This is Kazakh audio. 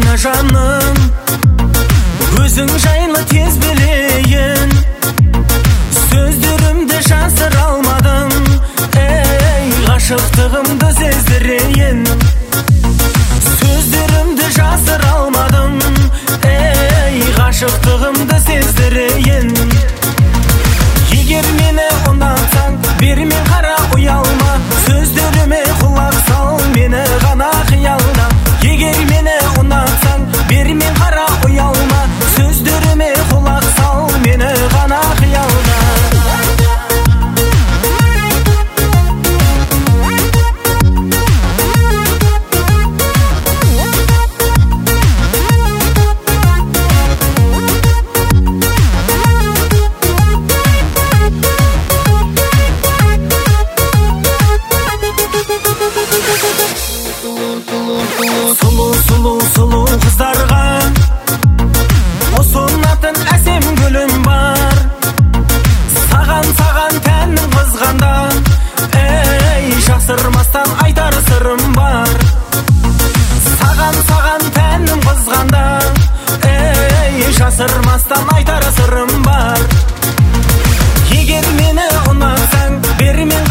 мені жаным, өзің жайлы тез білейін. Сөздерімді жасыра алмадым, ғашықтығымды сездірейін. Сөздерімді жасыра алмадым, ғашықтығымды сездірейін. Егер мені ұнатсаң, бермен қара ұялма, сөздеріме құлақ сал, мені ғана қиялда. Егер мені ұнатсаң, бермен қара ұялма, сөздеріме құлақ сал, мені ғана қиялда. Сұлу қыздарға осы ұнатын әсем гүлім бар. Саған тәнім қызғанда, жасырмастан айтар сырым бар. Саған тәнім қызғанда, жасырмастан айтар сырым бар. Егер мені ұнатсаң, бермен